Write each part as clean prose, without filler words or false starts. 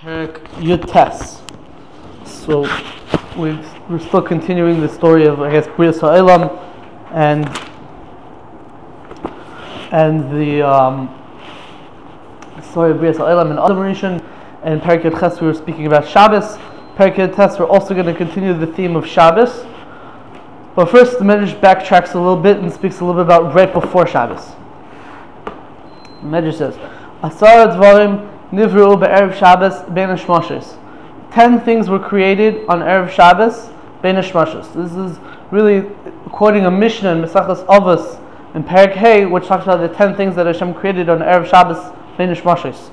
Perik Yud Tes. So we're still continuing the story of, I guess, Brias Ha'olam and the story of Brias Ha'olam and Adam Rishon. And Perik Yud Tes we were speaking about Shabbos. Perik Yud Tes we're also going to continue the theme of Shabbos. But first the Medrash backtracks a little bit and speaks a little bit about right before Shabbos. The Medrash says, Asar Dvarim Nivru be'erev Shabbos bein hashmoshes. 10 things were created on erev Shabbos bein hashmoshes. This is really quoting a Mishnah in Mesachos Avos in Perek Hey, which talks about the 10 things that Hashem created on erev Shabbos bein hashmoshes.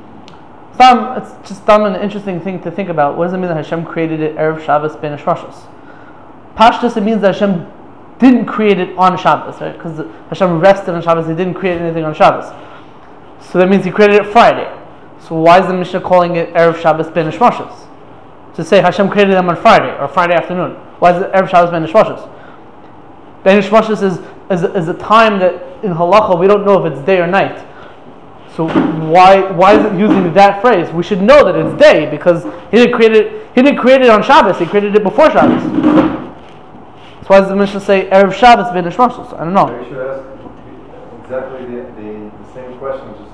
It's just dumb and interesting thing to think about. What does it mean that Hashem created it erev Shabbos bein hashmoshes? Pashtus, it means that Hashem didn't create it on Shabbos, right? Because Hashem rested on Shabbos, He didn't create anything on Shabbos. So that means He created it Friday. So why is the Mishnah calling it Erev Shabbos Ben Hashmoshes? To say Hashem created them on Friday or Friday afternoon. Why is it Erev Shabbos Ben Hashmoshes? Ben Hashmoshes is a time that in Halacha we don't know if it's day or night. So why is it using that phrase? We should know that it's day because He didn't create it on Shabbos. He created it before Shabbos. So why does the Mishnah say Erev Shabbos Ben Hashmoshes? I don't know. You should ask exactly the same question, just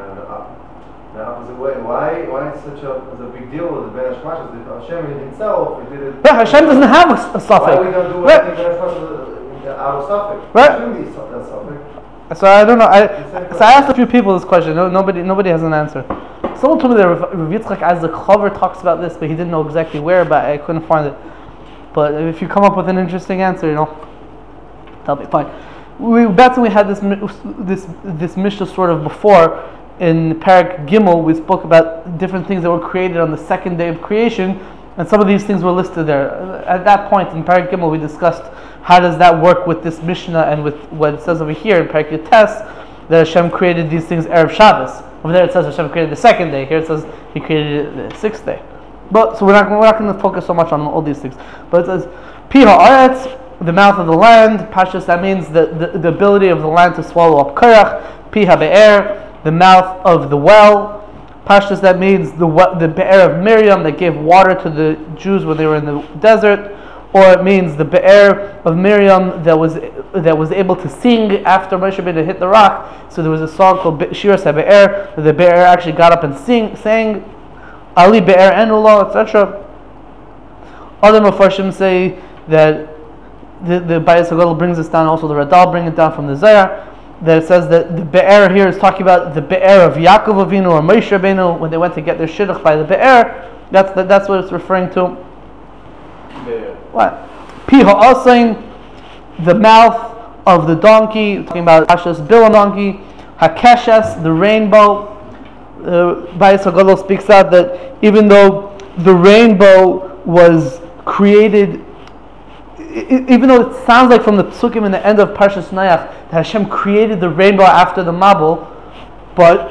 the opposite way. Why is such a big deal with the Ben Hashmoshes? If Hashem Himself did it, yeah, Hashem doesn't have a suffix. Why are we going to do anything Ben Hashmoshes out of suffix? Right. It shouldn't be that suffix. So I don't know. So I asked a few people this question. Nobody has an answer. Someone told me that Rav Yitzchak as the cover talks about this, but he didn't know exactly where. But I couldn't find it. But if you come up with an interesting answer, that'll be fine. We had this Mishnah sort of before. In Perek Gimel, we spoke about different things that were created on the second day of creation, and some of these things were listed there. At that point in Perek Gimel, we discussed how does that work with this Mishnah and with what it says over here in Perek Yud Tes that Hashem created these things erev Shabbos. Over there it says Hashem created the second day. Here it says He created it the sixth day. But so we're not going to focus so much on all these things. But it says Pi ha'aretz, the mouth of the land. Pashtus, that means the ability of the land to swallow up korach. Pi ha'be'er, the mouth of the well. Pashtus, that means the be'er of Miriam that gave water to the Jews when they were in the desert. Or it means the be'er of Miriam that was able to sing after Moshe Rabbeinu hit the rock. So there was a song called Shiras HaBe'er, where the be'er actually got up and sang Ali be'er enullah, etc. Other Mefarshim say that the Bayis HaGadol brings this down, also the Radal bring it down from the Zohar, that it says that the be'er here is talking about the be'er of Yaakov Avinu or Moshe Rabbeinu when they went to get their shidduch by the be'er. That's what it's referring to. Be'er. What? Pi ha'asain, the mouth of the donkey, talking about Ashas Bilam donkey. Hakeshes, the rainbow. Bayis HaGadol speaks out that even though the rainbow was created, even though it sounds like from the psukim in the end of Parshas Nayach that Hashem created the rainbow after the Mabul, but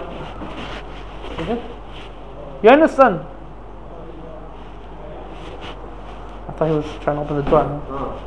you understand? I thought he was trying to open the door.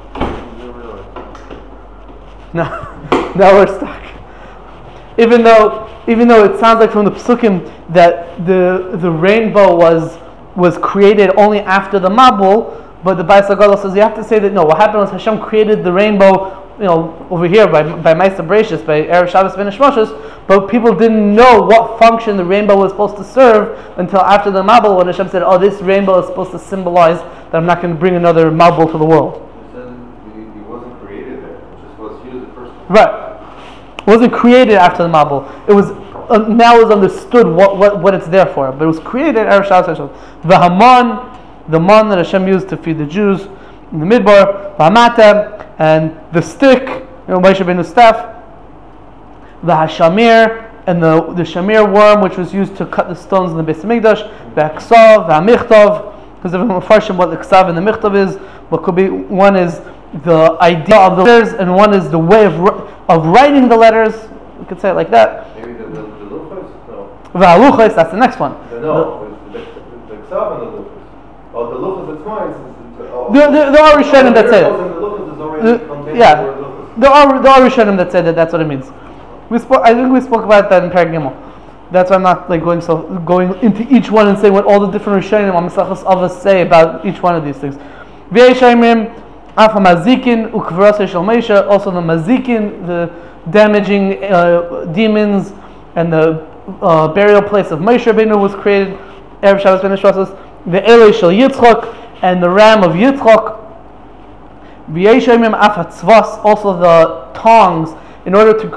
No, now we're stuck. Even though it sounds like from the psukim that the rainbow was created only after the Mabul, but the Bayis HaGadol says you have to say that no. What happened was Hashem created the rainbow, over here by Ma'aser Bereishis, by Erev Shabbos Ben Hashmoshes, but people didn't know what function the rainbow was supposed to serve until after the Mabul, when Hashem said, "Oh, this rainbow is supposed to symbolize that I'm not going to bring another Mabul to the world." He wasn't created there; it just was used the first time. Right. It wasn't created after the Mabul. It was now is understood what it's there for, but it was created Erev Shabbos. The Haman, the man that Hashem used to feed the Jews in the Midbar, V'hamata, and the stick, Moshe Rabbeinu's staff, the Hashamir, and the Shamir worm, which was used to cut the stones in the Beis Hamikdash, the Aksav, the Amichtav, because of Mefarshim what the Aksav and the Michtav is, but could be one is the idea of the letters, and one is the way of writing the letters. We could say it like that. Maybe the Luchos? No. V'haluchos, that's the next one. No, the Aksav and the Luchos. Oh, the Luchos, that's mine. There are Rishonim that say it. Yeah, there are Rishonim that say that that's what it means. I think we spoke about that in Perek Gimel. That's why I'm not like going into each one and saying what all the different Rishonim on Mesachos Avos say about each one of these things. V'yeshayimim afa mazikin ukvarasei shel Moshe. Also the mazikin, the damaging demons, and the burial place of Moshe Rabbeinu was created. Erev Shabbos ben Hashvasos. Ve'elei shel Yitzchak, and the ram of Yitzchak. V'yeshayimim afa tzvas. Also the tongs, in order to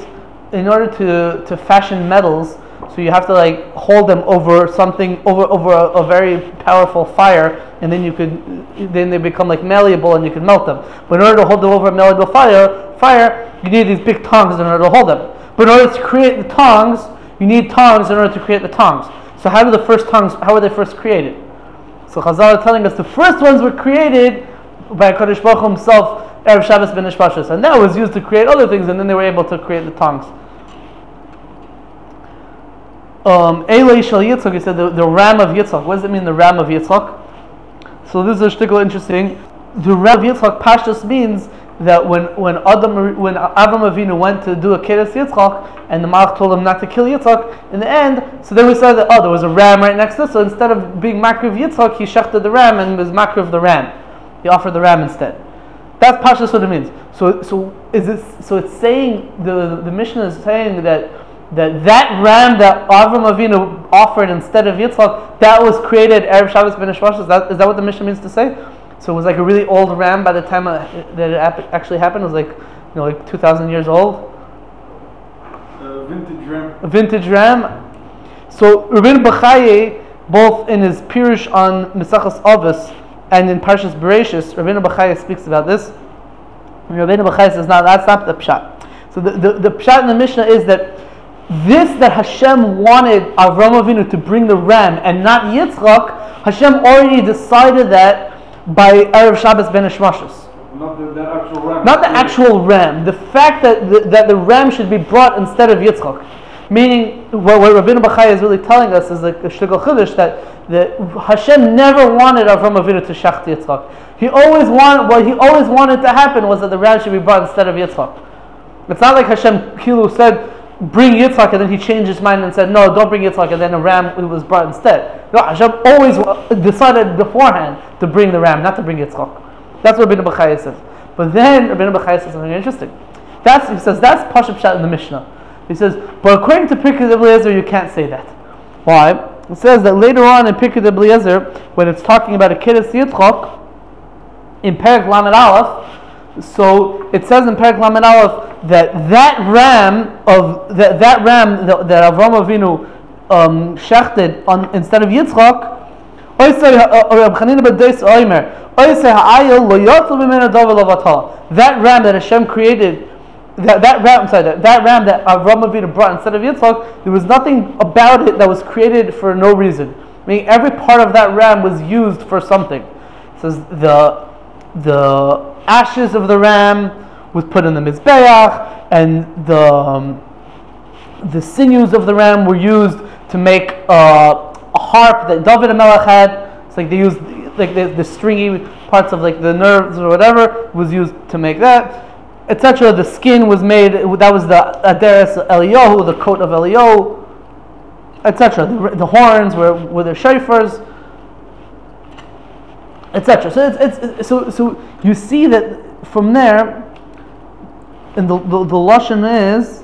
fashion metals, so you have to like hold them over something, over a very powerful fire, and then they become like malleable and you can melt them. But in order to hold them over a malleable fire, you need these big tongs in order to hold them. But in order to create the tongs, you need tongs in order to create the tongs. So how were they first created? So Chazal are telling us the first ones were created by HaKadosh Baruch Hu himself, Erev Shabbos ben Hashvasos, and that was used to create other things, and then they were able to create the tongs. Elei Shel Yitzchak, he said the ram of Yitzchak. What does it mean, the ram of Yitzchak? So this is a shtickle interesting. The ram of Yitzchak Pashtus means that when Avram Avinu went to do a Keres Yitzchak, and the Malach told him not to kill Yitzchak, in the end, so then we saw that there was a ram right next to it. So instead of being makriv Yitzchak, he shechted the ram and was makriv the ram. He offered the ram instead. That's Pashtus what it means. So it's saying the Mishnah is saying that ram that Avram Avinu offered instead of Yitzchak, that was created Erev Shabbos ben Hashvasos. Is that what the Mishnah means to say? So it was like a really old ram by the time that it actually happened. It was like 2,000 years old. Vintage ram. A vintage ram. So Rabbeinu Bachai, both in his Pirush on Mesachos Avos and in Parshas Bereishis, Rabbeinu Bachai speaks about this. And Rabbeinu Bachai says, "No, that's not the pshat." So the pshat in the Mishnah is that that Hashem wanted Avram Avinu to bring the ram and not Yitzchak, Hashem already decided that by Erev Shabbos ben Hashvasos. Not the actual ram. Not the actual ram. The fact that the ram should be brought instead of Yitzchak. Meaning, what Rabbeinu Bachai is really telling us is like a shtickle chiddush that Hashem never wanted Avram Avinu to shecht Yitzchak. What he always wanted to happen was that the ram should be brought instead of Yitzchak. It's not like Hashem Kilu said, bring Yitzchak, and then he changed his mind and said, no, don't bring Yitzchak, and then a ram was brought instead. No, Hashem always decided beforehand to bring the ram, not to bring Yitzchak. That's what Rabbeinu Bachai says. But then Rabbeinu Bachai says something interesting. He says that's Pashup Pshat in the Mishnah. He says, but according to Pirkei Eliezer, you can't say that. Why? It says that later on in Pirkei Eliezer, when it's talking about a Keres Yitzchak, in Perek Lamed Aleph, so it says in Perek Lamed Aleph that ram that Avram Avinu shechted instead of Yitzchak, that ram that Hashem created, that ram that Avram Avinu brought instead of Yitzchak, there was nothing about it that was created for no reason. Meaning every part of that ram was used for something. It says the ashes of the ram was put in the Mizbeach, and the sinews of the ram were used to make a harp that David HaMelech had. It's like they used like the stringy parts of like the nerves or whatever was used to make that, etc. The skin was made, that was the Aderes Eliyahu, the coat of Eliyahu, etc. The horns were the shofars, etc. So you see that from there, and the lashon is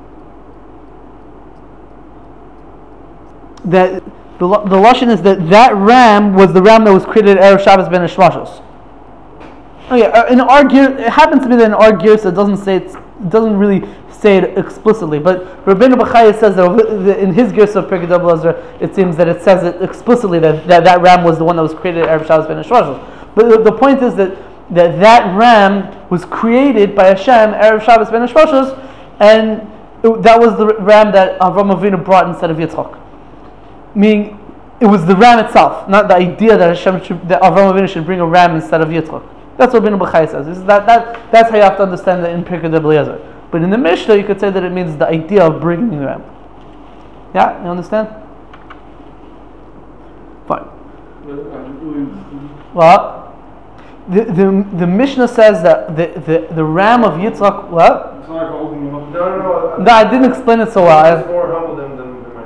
that the lashon is that ram was the ram that was created at Erev Shabbos ben Hashvasos. In our gear, it happens to be that in our gear, so it doesn't really say it explicitly. But Rabbeinu Bachai says that in his gear of Pirkei Eliezer, it seems that it says it explicitly that ram was the one that was created at Erev Shabbos ben Hashvasos. But the point is that ram was created by Hashem Erev Shabbos ben Hashvasos, and that was the ram that Avram Avinu brought instead of Yitzchak. Meaning, it was the ram itself, not the idea that that Avram Avinu should bring a ram instead of Yitzchak. That's what Rabbeinu Bachai says. That's how you have to understand it in Pirkei Eliezer. But in the Mishnah, you could say that it means the idea of bringing the ram. Yeah, you understand? Fine. Well, the Mishnah says that the ram of Yitzchak, what? No, No, I didn't explain it so well. It's more humble than my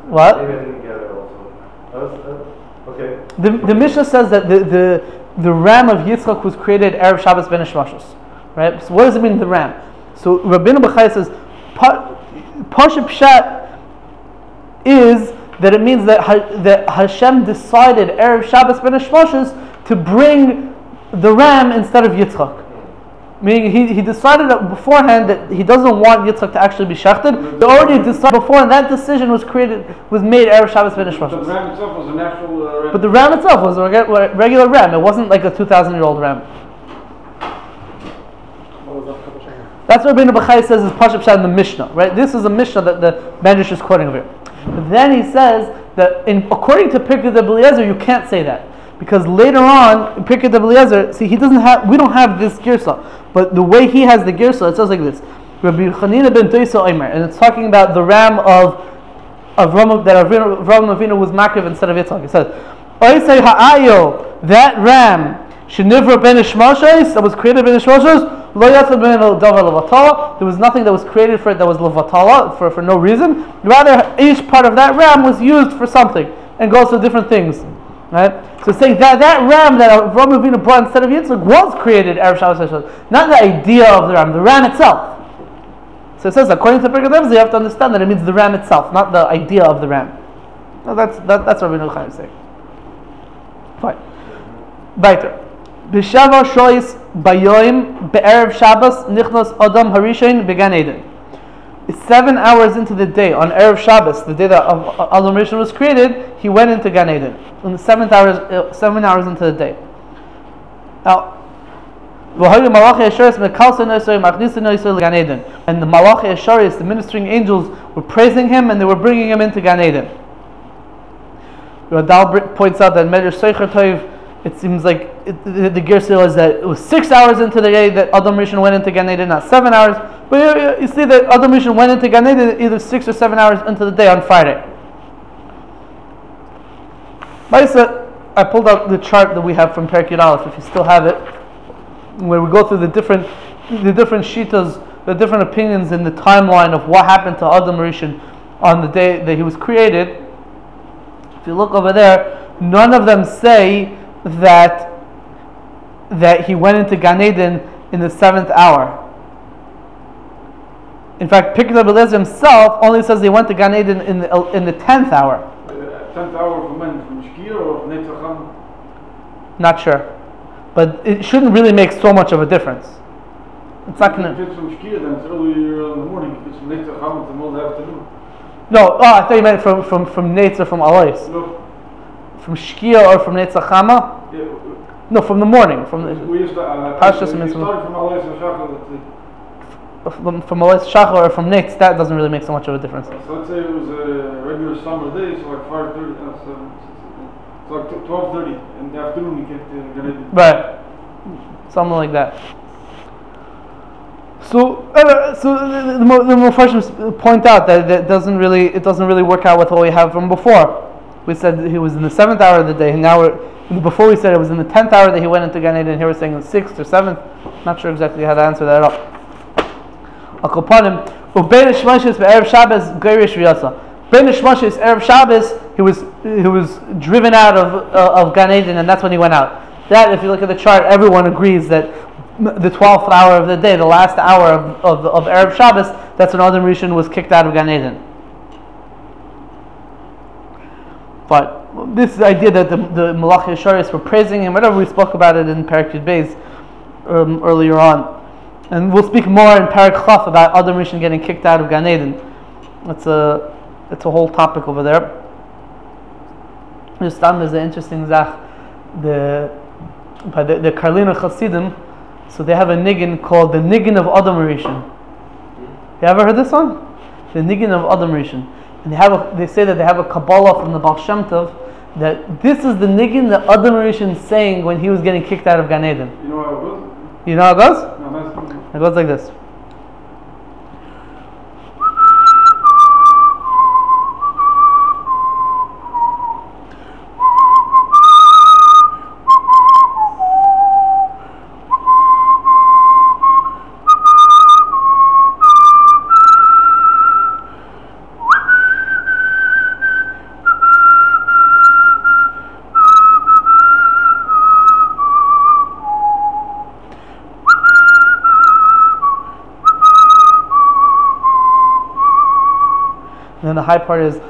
What? Maybe I didn't get it also. Okay. The Mishnah says that the ram of Yitzchak was created Erev Shabbos ben Hashmashos. Right? So what does it mean, the ram? So Rabbeinu Bechai says, Pasha Pshat is that it means that Hashem decided Erev Shabbos ben Hashmashos to bring the ram instead of Yitzchak. Meaning he decided beforehand that he doesn't want Yitzchak to actually be shechted. He already decided before, and that decision was made Erev Shabbos ben Hashmashos. The ram itself was an actual ram. But the ram itself was a regular ram. It wasn't like a 2,000-year-old ram. That's what Rabbeinu Bechai says is Pasha Pshat in the Mishnah, right? This is a Mishnah that the Medrash is quoting over here. But then he says that according to Pirkei Eliezer, you can't say that. Because later on, in Pirkei Eliezer, see, we don't have this girsa. But the way he has the girsa, it says like this. Rabbi Chanina ben Toisa Omer, and it's talking about the ram of Avraham Avinu was Makiv instead of Yitzchak. It says, Oisei ha'ayo, that ram, Shenivra ben Hashmashos, that was created ben Hashmashos, there was nothing that was created for it that was levatala, for no reason. Rather, each part of that ram was used for something and goes to different things. Right? So saying that ram that Avraham Avinu brought instead of Yitzchak was created Erev Shabbos, not the idea of the ram itself. So it says, according to Pirkei Eliezer, you have to understand that it means the ram itself, not the idea of the ram. No, that's what Rabbeinu Chaim is saying. Fine. Weiter. B'shava shois bayoim be'erev Shabbos nichnos Adam Harishain began Eden. It's 7 hours into the day on Erev Shabbos, the day that Adam Rishon was created. He went into Gan Eden. In the 7 hours into the day. Now, and the Malachi Asharis, the ministering angels, were praising him and they were bringing him into Gan Eden. Radal points out that Medrash Seicher Tov, it seems like the Gersa is that it was 6 hours into the day that Adam Rishon went into Gan Eden, not 7 hours. But you see that Adam Rishon went into Gan Eden either 6 or 7 hours into the day on Friday. I pulled out the chart that we have from Perek Yud Aleph, if you still have it, where we go through the different shitas, the different opinions in the timeline of what happened to Adam Rishon on the day that he was created. If you look over there, none of them say that he went into Gan Eden in the 7th hour. In fact, Pirkei Eliezer himself only says he went to Gan Eden in the 10th hour. 10th hour from when? From Shkia or from Netzacham? Not sure, but it shouldn't really make so much of a difference. It's not going to. If it's from Shkia, then it's earlier in the morning. If it's from Netzacham, it's the middle of the afternoon. No, I thought you meant from Netz or from Alais. No. From Shkia or from Netzachama? Yeah. No, from the morning. From the we used to started from Alais and Shachar. From Alais Shachar or from Netz, that doesn't really make so much of a difference. So let's say it was a regular summer day, so like 5:30, so like 12:30 in the afternoon you get Gan Eden. Right, something like that. So the Mepharshim point out that it doesn't really work out with what we have from before. We said he was in the 7th hour of the day, and now before we said it was in the 10th hour that he went into Gan Eden, and here we're saying the 6th or 7th. Not sure exactly how to answer that up. Akopanim, ubein Shmashis be'erev Shabbos geirish v'yasa. Bein Shmashis erev Shabbos, he was driven out of Gan Eden, and that's when he went out. That, if you look at the chart, everyone agrees that the 12th hour of the day, the last hour of erev Shabbos, that's when Adam Rishon was kicked out of Gan Eden. But this idea that the Malachi Asharis were praising him, whatever, we spoke about it in Perek Yud Beis earlier on. And we'll speak more in Perek Chaf about Adam Rishon getting kicked out of Gan Eden. It's a whole topic over there. There's an interesting zach. By the Karliner Chasidim, so they have a niggin called the niggin of Adam Rishon. You ever heard this one? The niggin of Adam Rishon. And they say that they have a Kabbalah from the Baal Shem Tov that this is the niggin that Adam Rishon sang when he was getting kicked out of Gan Eden. You know how it goes? You know how it goes? No, it goes like this. the high part is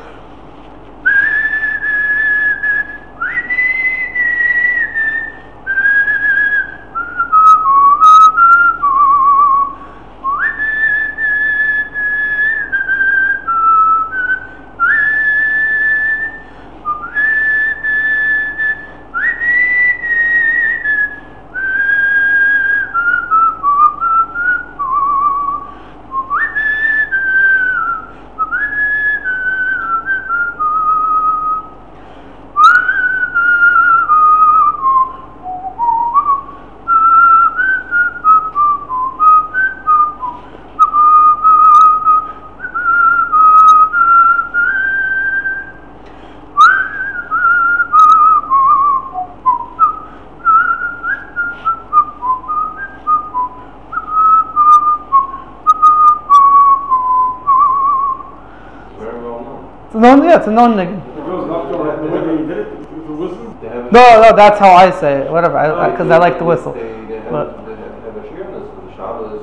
it's a known niggun. It goes after the way they did it, with the whistle. No, that's how I say it. Whatever, because I like the whistle. They have a shir on this for the Shabbos.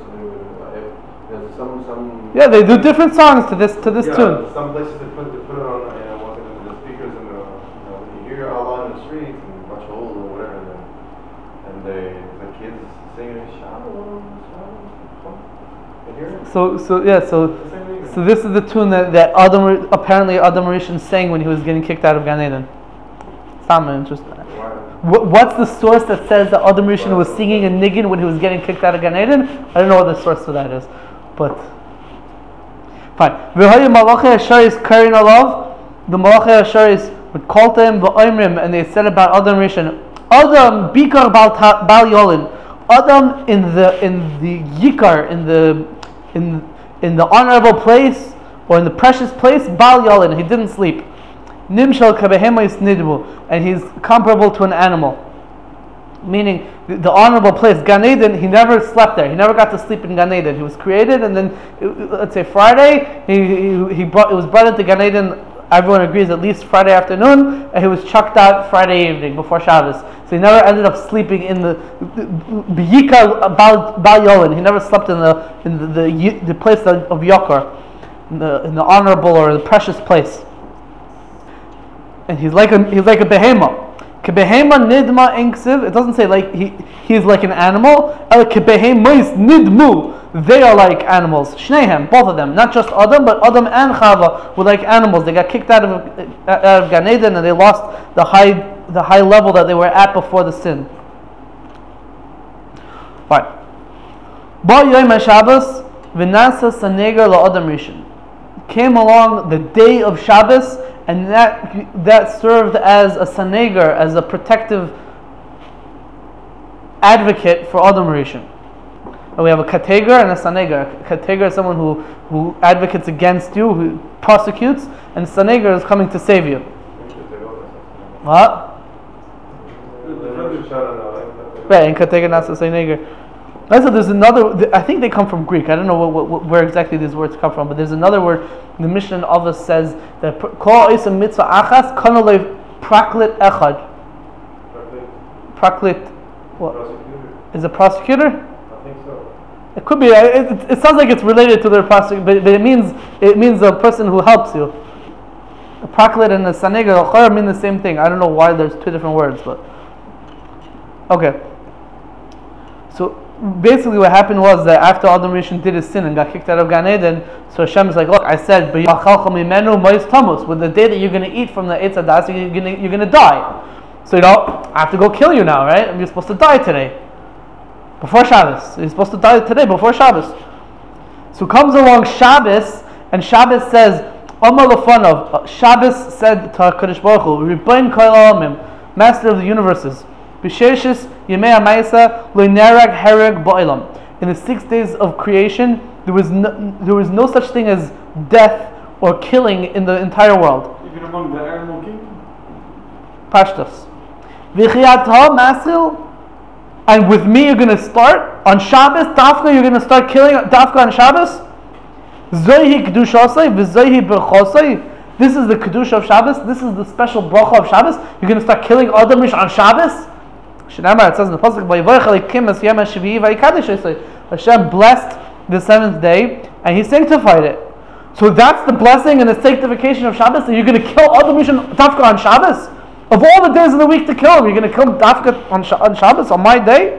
Some. Yeah, they do different songs to this tune. Some places they put it on the speakers and you hear Allah in the streets and much old or whatever, and the kids singing Shabbos. You hear it? So this is the tune that apparently Adam Rishon sang when he was getting kicked out of Gan Eden. Sound interesting. What's the source that says that Adam Rishon was singing a niggin when he was getting kicked out of Gan Eden? I don't know what the source for that is, but fine. V'hoyu malachei hasharis karin alav. The malachei hasharis would call to him v'oimrim, and they said about Adam Rishon, Adam bikar bal yolin. Adam in the yikar, in the honorable place or in the precious place, bal yolin, he didn't sleep. Nimshal kabehema nidmu, and he's comparable to an animal. Meaning the honorable place, Gan Eden, he never slept there. He never got to sleep in Gan Eden. He was created, and then let's say Friday, it was brought into Gan Eden. Everyone agrees at least Friday afternoon, and he was chucked out Friday evening before Shabbos. So he never ended up sleeping in the B'yika Bal Yolin. He never slept in the place of Yokar, in the honorable or the precious place. And he's like a behema. Kebehema nidma inksiv. It doesn't say like he's like an animal. Kebehema nidmu. They are like animals. Shnehem, both of them, not just Adam, but Adam and Chava were like animals. They got kicked out of Gan Eden, and they lost the high level that they were at before the sin. Right. Ba Yom HaShabbos v'nasa sanegar la'Adam Rishon. Came along the day of Shabbos, and that served as a sanegar, as a protective advocate for Adam Rishon. And we have a kategar and a sanegar. Kategar is someone who advocates against you, who prosecutes, and sanegar is coming to save you. What? Right, and kategar not sanegar. Also, there's another. I think they come from Greek. I don't know where exactly these words come from, but there's another word. The Mishnah of us says that kol isa mitzvah achas kanolei praklit echad. Praklit. What? Is a prosecutor? I think so. It could be. It sounds like it's related to their prosecutor, but it means a person who helps you. A praklit and a sanegar mean the same thing. I don't know why there's two different words, but okay. So basically what happened was that after Adam Rishon did his sin and got kicked out of Gan Eden, so Hashem is like, look, I said, with the day that you're going to eat from the Eitz Hadas, you're going to die. So I have to go kill you now, right? You're supposed to die today, before Shabbos. You're supposed to die today, before Shabbos. So comes along Shabbos, and Shabbos says, Amar Lefanov, Shabbos said to HaKadosh Baruch Hu, Rebbein Kol Ha'olamim, Master of the universes, B'Sheshis Yemei HaMaisa Lo Nerag Hereg Ba'olam. In the 6 days of creation, there was no such thing as death or killing in the entire world. Even among the animal kingdom? Pashtus. V'chiyatah Masil, and with me you're going to start on Shabbos. Dafka, you're going to start killing Dafka on Shabbos. Zohi Kedushasai v'Zohi Berchosai. This is the Kedusha of Shabbos. This is the special bracha of Shabbos. You're going to start killing Adam Rishon on Shabbos. It says in the pasuk, Hashem blessed the seventh day and He sanctified it. So that's the blessing and the sanctification of Shabbos, that you're going to kill Adam Rishon Dafka on Shabbos? Of all the days of the week to kill him, you're going to kill Dafka on Shabbos, on my day?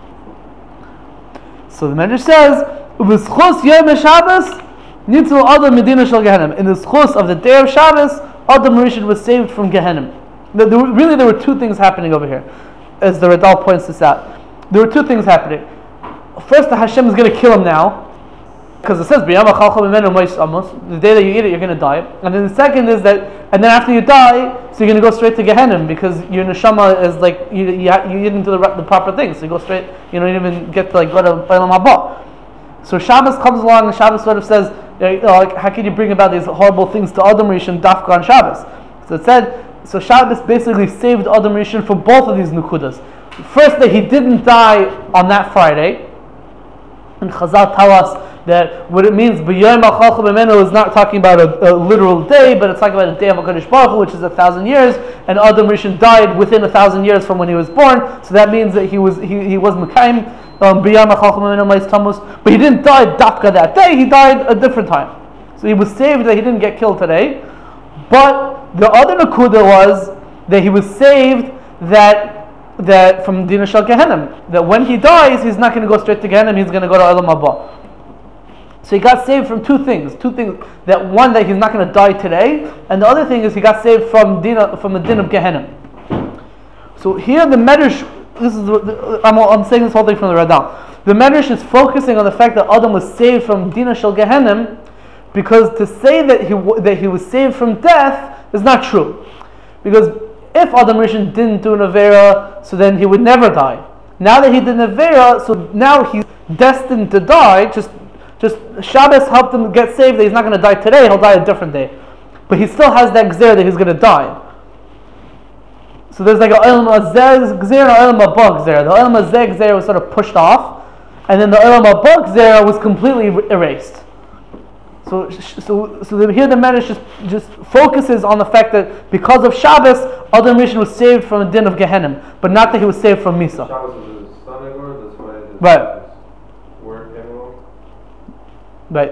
So the Medrash says, "V'schus Yom Shabbos nitzul Adam Medina Shel Gehenim." In the schus of the day of Shabbos, Adam Rishon was saved from Gehenim. There were two things happening over here, as the Radal points this out. There were two things happening. First, the Hashem is going to kill him now, because it says, the day that you eat it, you're going to die. And then the second is that, and then after you die, so you're going to go straight to Gehenim, because your neshama is like, you didn't do the proper things, so you go straight, you don't even get to like go to Olam Haba. So Shabbos comes along, and Shabbos sort of says, like, how can you bring about these horrible things to Adam Rishon Dafka on Shabbos? So it said, so Shabbos basically saved Adam Rishon for both of these nukudas. First, that he didn't die on that Friday, and Chazal tell us that what it means, B'yom ha'chalcha b'menu, is not talking about a literal day, but it's talking about a day of HaKadosh Baruch Hu, which is 1,000 years, and Adam Rishon died within 1,000 years from when he was born, so that means that he was Mekayim, B'yom ha'chalcha b'menu ma'is tammuz, but he didn't die Dafka that day, he died a different time. So he was saved that he didn't get killed today, but the other Nakuda was that he was saved that from Dina Shel Gehenim, that when he dies, he's not going to go straight to Gehenim, he's going to go to Olam Haba. So he got saved from two things. That one, that he's not going to die today, and the other thing is he got saved from the din of Gehenim. So here the Medrash, I'm saying this whole thing from the Radal. The Medrash is focusing on the fact that Adam was saved from Dina Shel Gehenim, because to say that he was saved from death is not true. Because if Adam Rishon didn't do an Avera, so then he would never die. Now that he did an Avera, so now he's destined to die. Just Shabbos helped him get saved, that he's not going to die today, he'll die a different day. But he still has that Gzer that he's going to die. So there's like a Olam Hazeh Gzer and an Olam Haba Gzer. The Olam Hazeh Gzer was sort of pushed off, and then the Olam Haba Gzer was completely erased. So here the Medrash just focuses on the fact that because of Shabbos, Adam Rishon was saved from the din of Gehenim, but not that he was saved from Misa. Shabbos is a Sunday word, that's why it right. Word came along. Right.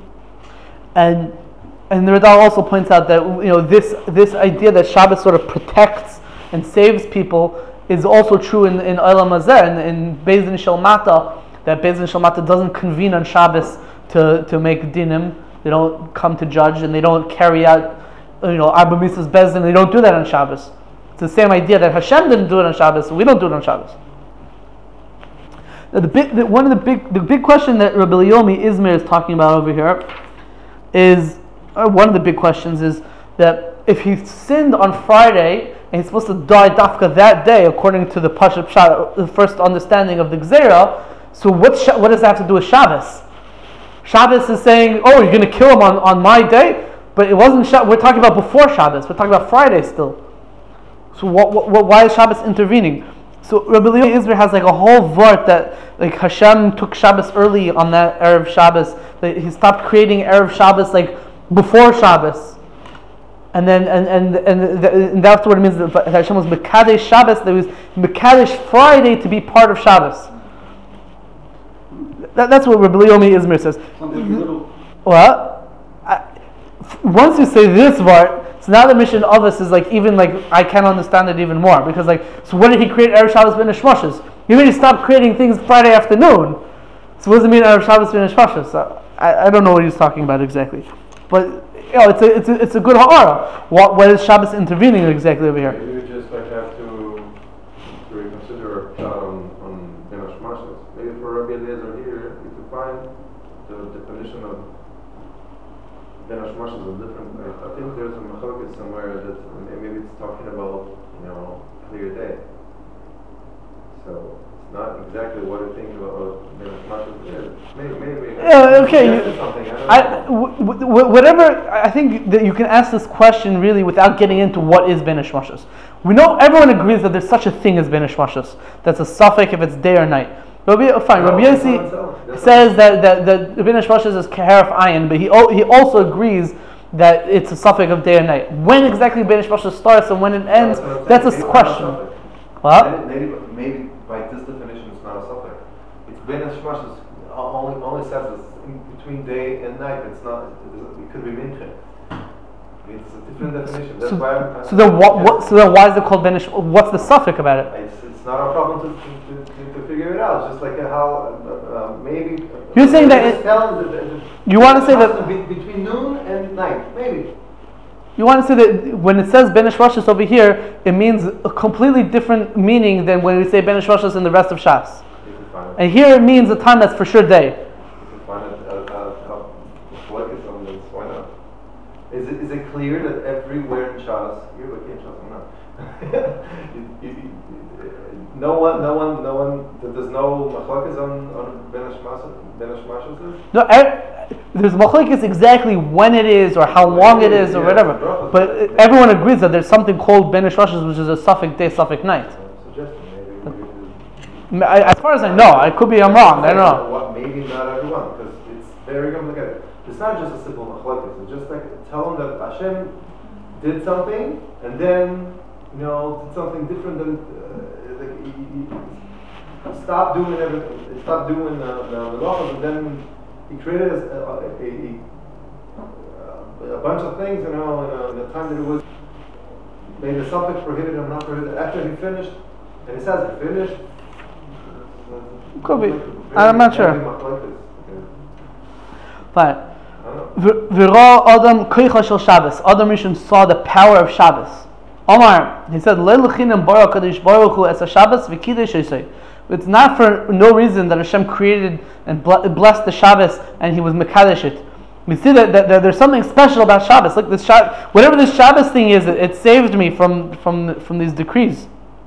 And the Radal also points out that this idea that Shabbos sort of protects and saves people is also true in Olam Hazeh, in Beis Din Shel Mata, that Beis Din Shel Mata doesn't convene on Shabbos to make dinim. They don't come to judge, and they don't carry out Arba Mitzvahs Beis Din. They don't do that on Shabbos. It's the same idea that Hashem didn't do it on Shabbos, so we don't do it on Shabbos. Now the big question that Rabbi Yomi Izmir is talking about over here is, one of the big questions is that if he sinned on Friday and he's supposed to die Dafka that day, according to the Pashup Pshat, the first understanding of the Gzera, so what does that have to do with Shabbos? Shabbos is saying, oh, you're going to kill him on my day, but it wasn't. We're talking about before Shabbos. We're talking about Friday still. So why is Shabbos intervening? So Rabbi Yomi Izmir has like a whole vart that like Hashem took Shabbos early on that Erev Shabbos. That he stopped creating Erev Shabbos like before Shabbos, and then and that's what it means that Hashem was Mekadesh Shabbos. That was Mekadesh Friday to be part of Shabbos. That's what Rabbi Yomi Izmir says. What? Once you say this part, so now the mission of us is like even like I can't understand it even more, because like, so when did he create Erev Shabbos ben Hashmoshes? He really stopped creating things Friday afternoon. So what does it mean Erev Shabbos ben Hashmoshes? I don't know what he's talking about exactly, but it's a good ha'ara. What is Shabbos intervening exactly over here? Maybe we just like have to reconsider on ben Hashmoshes. Maybe for Rabbi Eliezer here, we could find the definition of Ben Hashmoshes is different. I think there's a machloket somewhere that maybe it's talking about, clear day. So it's not exactly what I think about Ben Hashmoshes is. Maybe. Okay. Whatever. I think that you can ask this question really without getting into what is Ben Hashmoshes. We know everyone agrees that there's such a thing as Ben Hashmoshes. That's a suffix if it's day or night. Rabbi Yossi says that Ben Hashmoshes is Keharif Ayin, but he also agrees that it's a suffix of day and night. When exactly Ben Hashmoshes starts and when it ends, that's a question. What? Maybe by this definition it's not a suffix. It's Ben Hashmoshes only says it's between day and night. It's not. It could be mincha. It's a different definition. That's So, why I'm. so then so then why is it called benish? What's the suffix about it? It's not our problem to figure it out. It's just like how maybe. You're saying that you want to say that between noon and night, maybe. You want to say that when it says benish rashos over here, it means a completely different meaning than when we say benish rashos in the rest of Shas. And here it means a time that's for sure day. You can find it why not? Is it clear that everywhere in Shas, you're looking at Shas, no. No one. There's no machlokes on benish mashos. No, there's machlokes exactly when it is or how long it is or whatever. But everyone agrees that there's something called benish rashos, which is a suffix day, suffix night. As far as I know, I could be I'm wrong. I don't know. Maybe not everyone, because it's very complicated. It's not just a simple machlokes. It's just like tell them that Hashem did something and then did something different than stop doing everything. Stop doing the melachos, and then he created a bunch of things. In the time that it was made the suffix prohibited and not prohibited. After he finished, and he says he finished. Could be. I'm not sure. Fine. V'ra Adam koicha shel Shabbos. Adam Rishon saw the power of Shabbos. Omar, he said, "Leilchinam bara kadosh baruch hu es Shabbos v'kiddush esay." It's not for no reason that Hashem created and blessed the Shabbos and He was mekadesh it. We see that there's something special about Shabbos. Like this whatever this Shabbos thing is, it saved me from these decrees.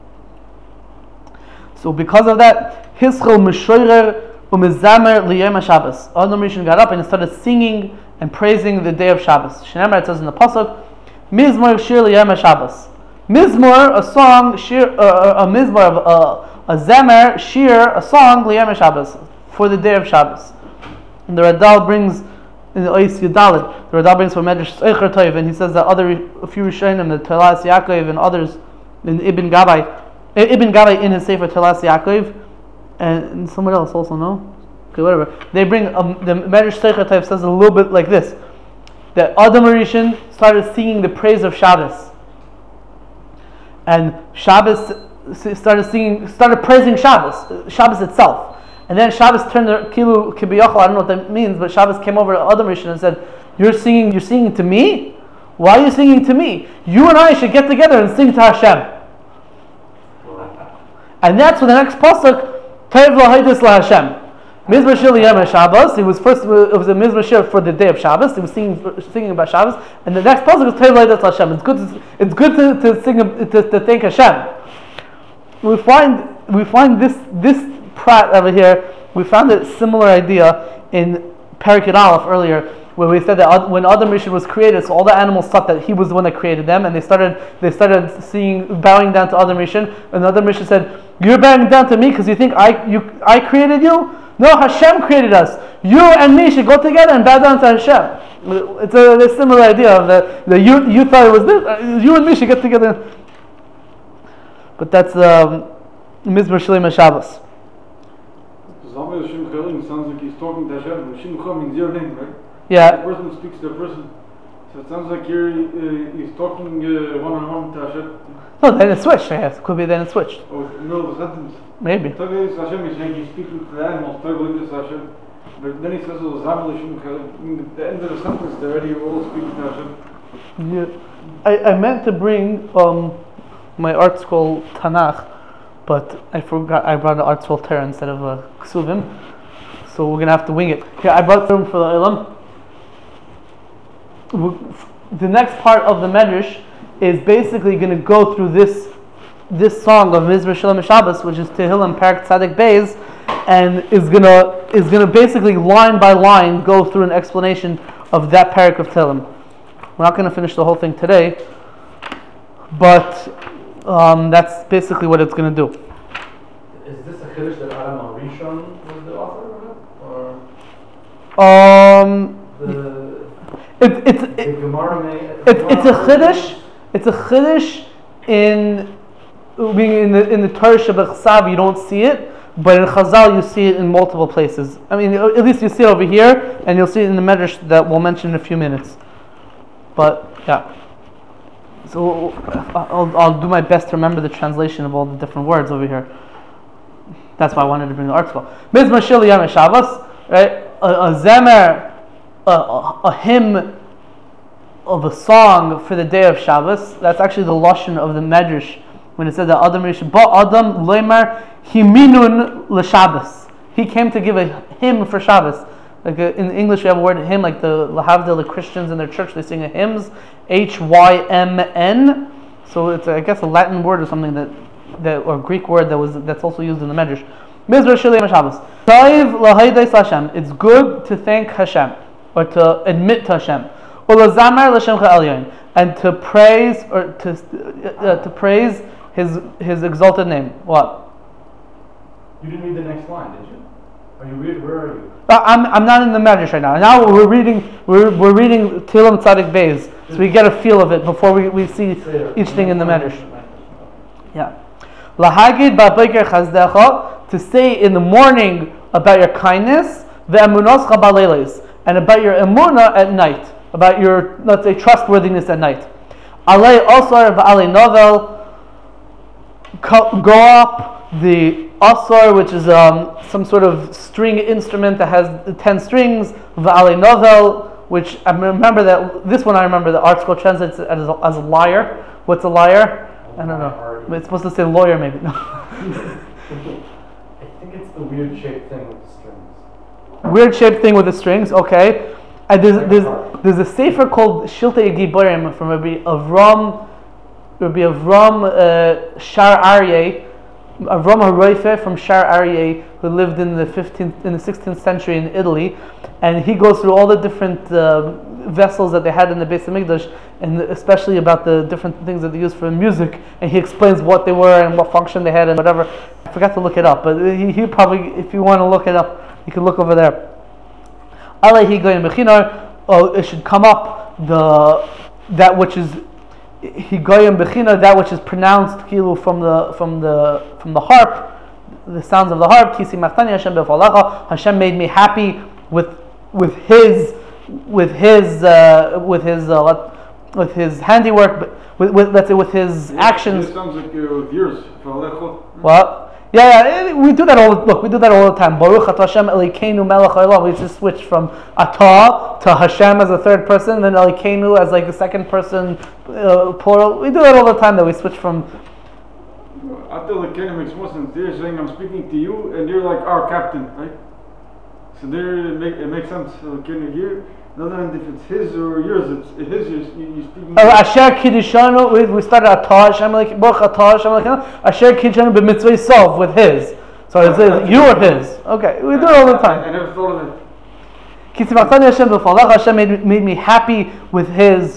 So because of that, Hischel Meshoirer u'Mizamer liyom Shabbos. Adam Rishon got up and he started singing and praising the day of Shabbos. Shneimar, it says in the pasuk, Mizmor shir liyom Shabbos. Mizmor, a song, shir, a mizmor, a zemer, shir, a song liyom Shabbos, for the day of Shabbos. And the Radal brings in the Ois Yudalit, the Radal brings from Medrash Eicher Tov, and he says that a few Rishonim, the Telas Yaakov and others, in Ibn Gabbai in his Sefer Telas Yaakov, and someone else also, no? Okay, whatever. They bring, the Medrash Eicher Tov says a little bit like this, that Adam Rishon started singing the praise of Shabbos. And Shabbos started praising Shabbos itself. And then Shabbos turned to Kilu Kibiyachal, I don't know what that means, but Shabbos came over to Adam Rishon and said, You're singing to me? Why are you singing to me? You and I should get together and sing to Hashem. And that's when the next pasuk, Tov L'Haydis LaHashem. Mizmor Shir L'Yom Shabbos. It was a Mizmor Shir for the day of Shabbos. He was singing about Shabbos. And the next pasuk is Tov L'Haydis LaHashem. It's good to sing to thank Hashem. We find this prat over here. We found a similar idea in Perek Aleph earlier, where we said that when Adam Rishon was created, so all the animals thought that he was the one that created them, and they started bowing down to Adam Rishon, and Adam Rishon said, "You're bowing down to me because you think I created you? No, Hashem created us. You and me should go together and bow down to Hashem." It's a similar idea of that you thought it was this. You and me should get together. But that's Mizmor Shleim Shabbos. Zamir Shem Chelim sounds like he's talking to Hashem. Shem Chel means your name, right? Yeah. The person speaks to a person. So it sounds like he's talking one-on-one to Hashem. No, then it switched, I guess. Could be then it switched. Oh, no, the sentence. Maybe. Tavlis Hashem is saying he's speaking to the animals. Tavlis Hashem. But then he says, Zamir Shem Chelim. At the end of the sentence, they're already all speaking to Hashem. Yeah. I meant to bring my art scroll Tanakh, but I forgot. I brought an art scroll Torah instead of a Ksuvim, so we're gonna have to wing it. Here, I brought them for the Olam. The next part of the Medrash is basically gonna go through this song of Mizmor Shalom Shabbos, which is Tehillim Parak Tzadik Beis, and is gonna basically line by line go through an explanation of that parak of Tehillim. We're not gonna finish the whole thing today, but that's basically what it's going to do. Is this a chiddush that Adam Rishon was the author of it? It's a chiddush. It's a chiddush in being in the Torah Shebechsav. You don't see it, but in Chazal you see it in multiple places. I mean, at least you see it over here, and you'll see it in the Medrash that we'll mention in a few minutes. But yeah, so I'll do my best to remember the translation of all the different words over here. That's why I wanted to bring the article. Mizmor Shel Yom Shabbos, right? A zemer, a hymn of a song for the day of Shabbos. That's actually the lashon of the Medrash when it said that Adam Rishon ba Adam loymar himinun l'Shabbos. He came to give a hymn for Shabbos. Like in English, we have a word hymn, like the Lahavdil, the Christians in their church, they sing a hymns, Hymn. So it's, I guess, a Latin word or something that or Greek word that's also used in the Medrash. Mizmor Shel Yom Shabbos. Taiv l'haydais Hashem. It's good to thank Hashem or to admit to Hashem. Ulazamar l'Shemcha Elyon, and to praise or to praise His exalted name. What? You didn't read the next line, did you? Are you where are you? I'm not in the Medrash right now. Now we're reading Tehillim Tzadik Beis, so we get a feel of it before we see each thing in the Medrash. Yeah. Lahagid ba'boker chazdecha, to say in the morning about your kindness, ve'emunoscha ba'leilos, and about your emunah at night, about your, let's say, trustworthiness at night. Alei osar v'alei novel, go up the asar, which is some sort of string instrument that has 10 strings, v'alei novel, which I remember that, this one I remember the article translates it as a lyre. What's a lyre? I don't know. It's supposed to say lawyer, maybe. No. I think it's the weird shaped thing with the strings. Weird shaped thing with the strings, okay. And there's a sefer called Shiltei Giborim from Rabbi Avram Shar Aryeh, Avram HaRoife from Shar Aryeh, who lived in the 16th century in Italy, and he goes through all the different vessels that they had in the Beis Hamikdash, and especially about the different things that they used for music, and he explains what they were and what function they had and whatever. I forgot to look it up, but he probably, if you want to look it up, you can look over there. It should come up that which is higoyim bechina, that which is pronounced kilu from the harp, the sounds of the harp. Kisi machtani Hashem b'falacha. Hashem made me happy with his handiwork, but with let's say with his actions. It sounds like yours. What? Yeah, we do that all. Look, we do that all the time. Baruch Atah Hashem Elokeinu Melech Haolam. We just switch from Atah to Hashem as a third person, and then Elokeinu as like the second person plural. We do that all the time. That we switch from. Atah Elokeinu makes more sense. They're saying I'm speaking to you, and you're like our captain, right? So there, it makes sense. Elokeinu here. No, if it's his or yours, it's his. You're speaking. Asher Kiddushanu, we started Atah Hashem like Baruch Atah Hashem like Asher Kiddushanu b'mitzvah Yisov with his. So it's you or his. Okay, we do it all the time. I never thought of it. Kitzivachani Hashem b'falach. Hashem made me happy with his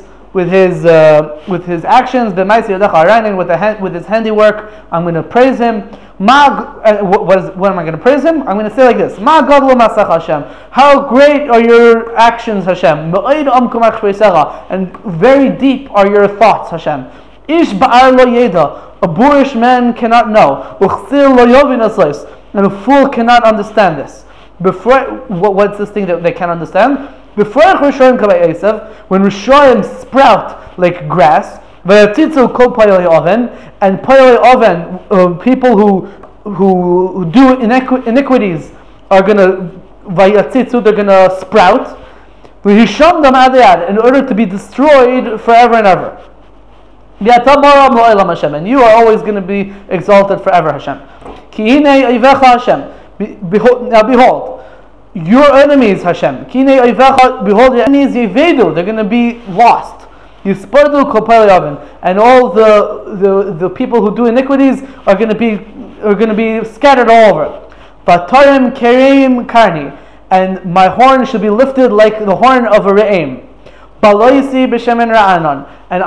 actions. B'maisi Yodach Arayin, with his handiwork. I'm going to praise him. What am I going to praise him? I'm going to say like this: Ma gadlu masach Hashem. How great are your actions, Hashem? Me'od amkumach shveisecha, and very deep are your thoughts, Hashem. Ish ba'ar lo yeda, a boorish man cannot know. Uchzil lo yovin asleis, and a fool cannot understand this. What's this thing that they can't understand? Before Rishonim kabei Esav, when Rishonim sprout like grass. Vayatitzu kol payalei oven, and payalei oven, people who do iniquities are gonna vayatitzu, they're gonna sprout. V'hisham dam adayad, in order to be destroyed forever and ever. V'yatamoram lo'elam Hashem, and you are always going to be exalted forever, Hashem. Ki hinei oivecha Hashem, now behold, your enemies, Hashem. Ki hinei oivecha, behold, your enemies yevedu, they're going to be lost. Yispardu kol payalei oven, and all the people who do iniquities are going to be scattered all over. V'tarim kereim karni, and my horn should be lifted like the horn of a re'em. Baloisi b'shemen ra'anon, and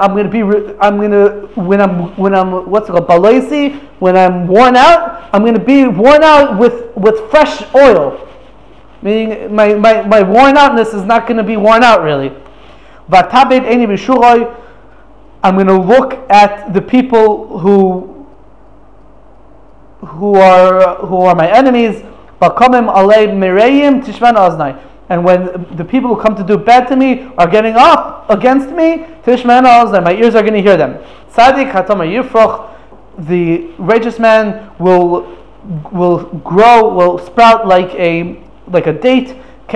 when I'm what's it called? Baloisi, when I'm worn out, I'm going to be worn out with fresh oil. Meaning my worn outness is not going to be worn out really. V'tabed eni b'shuroi, I'm going to look at the people who who are my enemies. And when the people who come to do bad to me are getting up against me, my ears are going to hear them. The righteous man will grow, will sprout like a date,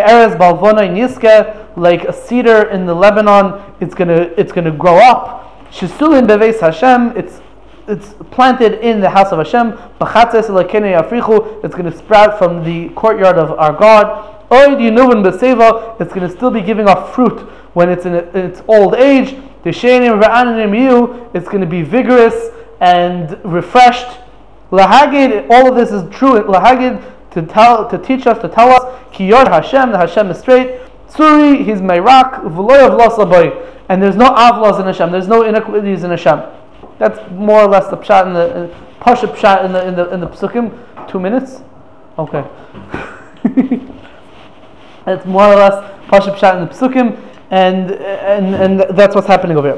like a cedar in the Lebanon. It's gonna grow up. Shesulin beveis Hashem. It's planted in the house of Hashem. It's going to sprout from the courtyard of our God. It's going to still be giving off fruit when it's in its old age. It's going to be vigorous and refreshed. Lahagid, all of this is true. Lahagid, to teach us, to tell us, Ki Yod Hashem, the Hashem is straight. Suri, he's my rock. And there's no avlas in Hashem. There's no inequities in Hashem. That's more or less the pshat in the pasha pshat in the psukim. 2 minutes, okay. That's more or less pasha pshat in the psukim, and that's what's happening over here.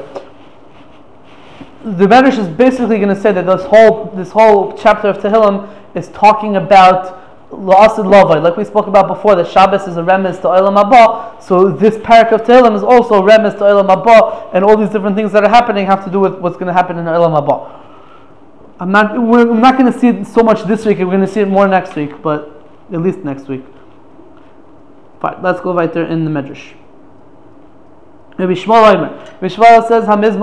The Medrash is basically going to say that this whole chapter of Tehillim is talking about La'asid Lavai, like we spoke about before, that Shabbos is a remez to Olam Haba. So this parak of Tehillim is also a remez to Olam Haba, and all these different things that are happening have to do with what's going to happen in Olam Haba. We're not going to see it so much this week. We're going to see it more next week, but at least next week. Fine, let's go right there in the Medrash. Rabbi Shmuel says,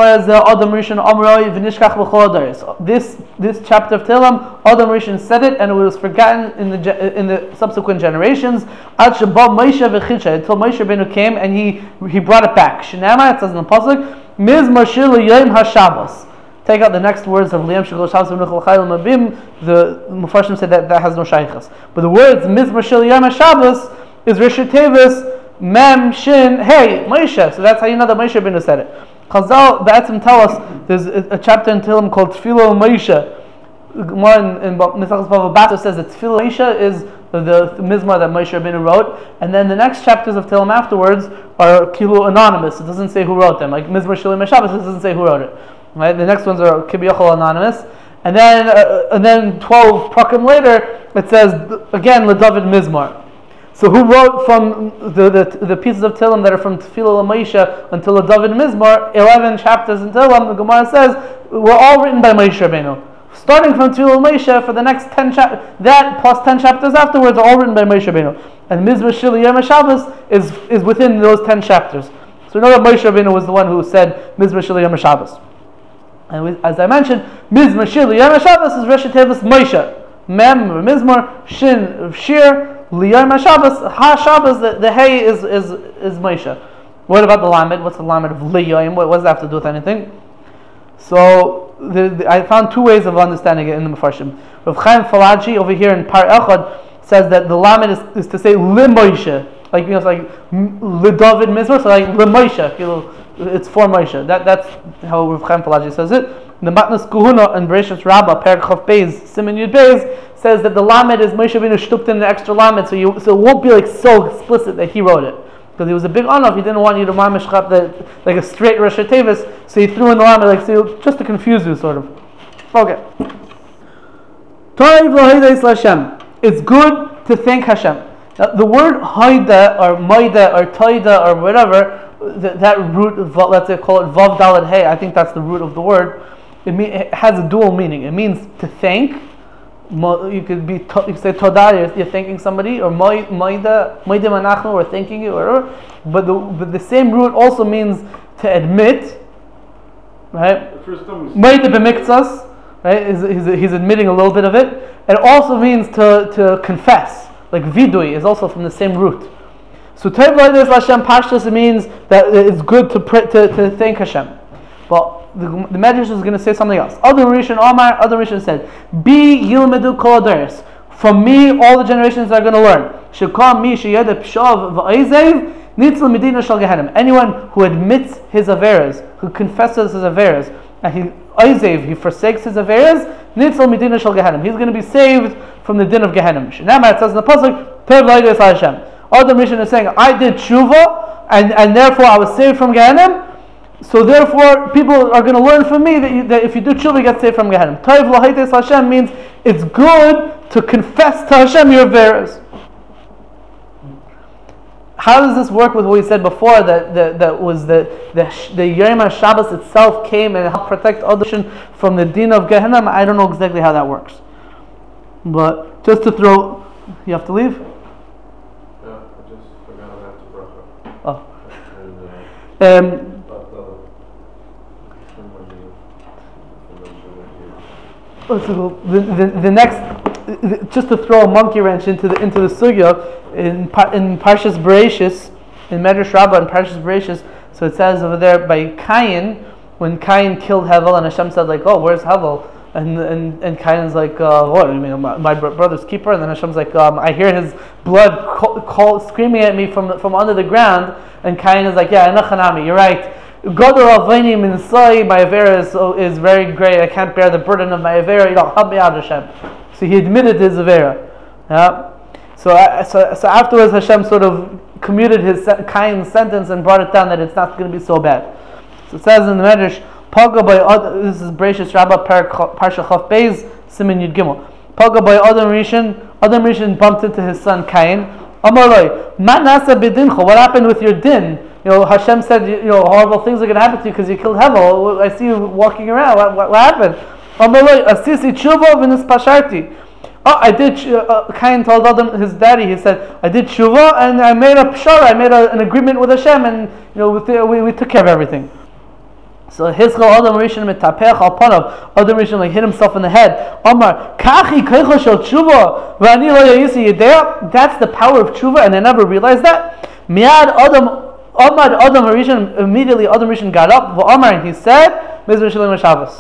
This chapter of Tehillim, Adam Rishon said it, and it was forgotten in the subsequent generations. Until Moshe Rabbeinu came and he brought it back. Shinama, it says in the pasuk, Mizmor Shir L'Yom HaShabbos. Take out the next words of Liyam Shigol Shabbos V'Nuchal Chayil Mabim. The Mufarshim said that has no shaychus. But the words Mizmor Shir L'Yom HaShabbos is Rishon Tevis Mem Shin Hey Moshe. So that's how you know that Moshe Rabbeinu said it. Chazal Ba'atzim tell us there's a chapter in Tehillim called Tefillah Moshe. More in Mesachos Bava Basra says that Tefillah Moshe is the Mizmor that Moshe Rabbeinu wrote, and then the next chapters of Tehillim afterwards are Kilu anonymous. It doesn't say who wrote them. Like Mizmor Shel Yom HaShabbos, it doesn't say who wrote it. Right? The next ones are Kibiyachol anonymous, and then 12 prakim later it says again LeDavid Mizmor. So who wrote from the pieces of Tehillim that are from Tefillah Moshe until LeDavid Mizmor? 11 chapters in Tehillim. The Gemara says were all written by Moshe Rabbeinu. Starting from Tefillah Moshe for the next 10 chapters, that plus 10 chapters afterwards are all written by Moshe Rabbeinu. And Mizmor Shel Yom HaShabbos is within those 10 chapters. So we know that Moshe Rabbeinu was the one who said Mizmor Shel Yom HaShabbos. And as I mentioned, Mizmor Shel Yom HaShabbos is Reshit Tevis Moshe. Mem Mizmor Shin Shir Liyom HaShabbos. HaShabbos, the Hey is Moshe. What about the Lamed? What's the Lamed of Liyom? What does that have to do with anything? So I found two ways of understanding it in the Mefarshim. Rav Chaim Falaji over here in Par Echad says that the Lamed is to say Li Moshe, like it's like LeDavid Mizmor, so like Li Moshe, it's for Moshe. That's how Rav Chaim Falaji says it. The Matnas Kuhuna and Bereshit Rabbah, Perek Chav Beis, Siman Yud Beis, says that the Lamed is Moshe Rabbeinu shtupt in an extra Lamed, so it won't be like so explicit that he wrote it. Because he was a big onof, he didn't want you to mamish chap that like a straight Rosh Tevis, so he threw in the Lamed like so just to confuse you, sort of. Okay. It's good to thank Hashem. Now, the word Haida or Maida or Taida or whatever, that root, let's say call it Vav Dalad Hey, I think that's the root of the word. It has a dual meaning. It means to thank. You could say Todah, you're thanking somebody, or Maida Manachnu, or thanking you, or whatever. But the same root also means to admit, right? Maida b'miktzas, right? He's admitting a little bit of it. It also means to confess, like vidui is also from the same root. So Tov L'Hodeis L'Hashem Pashtus, it means that it's good to thank Hashem. But the Medrash is going to say something else. Adam Rishon said, "Bi yilmedu kol hadoros." From me, all the generations are going to learn. Shekam mi sheyed pshav v'oizev nitzal medina shel gehenim. Anyone who admits his averas, who confesses his averas, and he forsakes his averas, nitzal medina shel gehenim. He's going to be saved from the din of Gehenim. Shnema, it says in the pasuk, Tov L'Hodeis L'Hashem. Adam Rishon is saying, I did tshuva, and therefore I was saved from Gehenim. So therefore, people are going to learn from me that if you do tshuva, you get saved from Gehenim. Tov L'Hodeis L'Hashem means it's good to confess to Hashem your averos. How does this work with what we said before, that was the Yom HaShabbos itself came and helped protect Odishin from the din of Gehenna? I don't know exactly how that works. But just to throw, you have to leave? Yeah, I just forgot about the bracha. Oh. The next, just to throw a monkey wrench into the sugya, in Parshas Bereishis, in Medrash Rabbah in Parshas Bereishis, so it says over there by Cain, when Cain killed Hevel, and Hashem said like, oh, where's Hevel? And Cain's like, what? I mean, my brother's keeper. And then Hashem's like, I hear his blood screaming at me from under the ground. And Cain is like, yeah, Enochanami, you're right. Godor Aveni Minsai, my avera is very great. I can't bear the burden of my avera. Help me out, Hashem. So he admitted his avera. Yeah. So afterwards, Hashem sort of commuted his Cain's sentence and brought it down that it's not going to be so bad. So it says in the Medrash, this is Bereishis Rabbah Parsha Chaf Beis Siman Yud Gimel. Paga by Adam Rishon bumped into his son Cain. Amaloi, Ma nasa b'dincha? What happened with your din? Hashem said, horrible things are going to happen to you because you killed Hevel. I see you walking around. What happened? Amaloi, asisi tshuva v'nis pasharti. Oh, I did. Cain told Adam, his daddy, he said, I did tshuva and I made a pshara. I made an agreement with Hashem, and we took care of everything. So his Adam Rishon metapech al panav. Adam Rishon hit himself in the head. Omar kachi keicha shel tshuva v'ani lo yayisi yidea. That's the power of tshuva, and I never realized that. Miad Adam Rishon, immediately Adam Rishon got up. V'omar, and he said, Mizra Shalom Shabbos.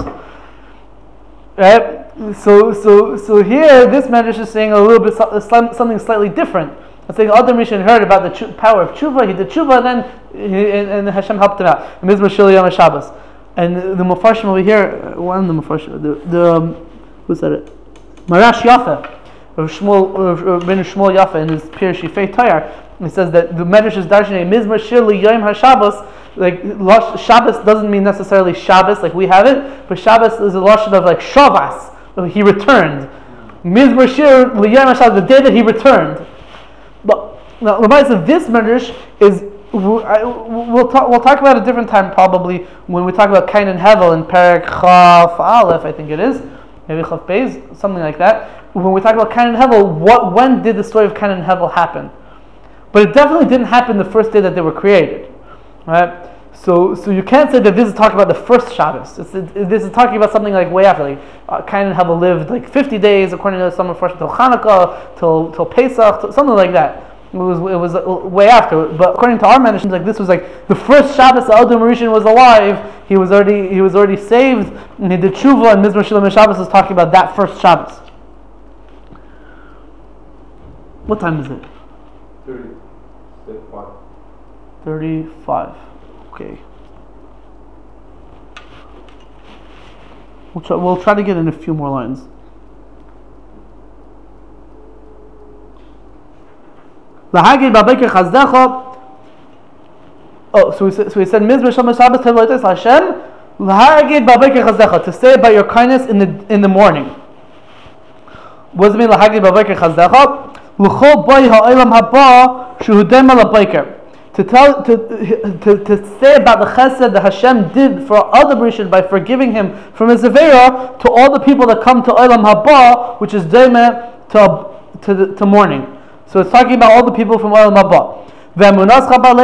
Right. So here this Medrash is saying a little bit something slightly different. I think Adam Rishon heard about the power of tshuva. He did tshuva, and then Hashem helped him out. Mizra Shalom Shabbos. And the Mefarshim over here, one of the Mefarshim, who said it? Marash Yafa, Rabbi Shmuel Yafa, in his Pir Shifei Tayar, he says that the Medrash is darshan Mizmor Shir L'Yom HaShabbos. Like Shabbos doesn't mean necessarily Shabbos like we have it, but Shabbos is a lashon of like Shavas. He returned. Mizmor Shir L'Yom HaShabbos, the day that he returned. But now, this Medrash is. We'll talk about a different time probably when we talk about Cain and Hevel in Perek Chaf Aleph, I think it is, maybe Chaf Beis, something like that. When we talk about Cain and Hevel, when did the story of Cain and Hevel happen? But it definitely didn't happen the first day that they were created, right? So you can't say that this is talking about the first Shabbos. This is talking about something like way after. Like Cain and Hevel lived like 50 days according to some Mefarshim till Hanukkah, till Pesach, something like that. It was way after, but according to our Medrash, like this was like the first Shabbos that Adam Rishon was alive. He was already saved, and he did tshuva. And Mizmor Shalom Shabbos is talking about that first Shabbos. What time is it? 35. 35. Okay. We'll try to get in a few more lines. Lahagid Babekir Chazdecha. Oh, so we said Mizmor Shalom Shabbos Tevloites Hashem. Lahagid Babekir Chazdecha, to say about your kindness in the morning. What does it mean? Lahagid Babekir Chazdecha. L'chol boy ha'olam haba shuhudem al habayker. To say about the chesed that Hashem did for Adam Rishon by forgiving him from his avera to all the people that come to olam haba, which is deme to morning. So it's talking about all the people from Olam Haba. And what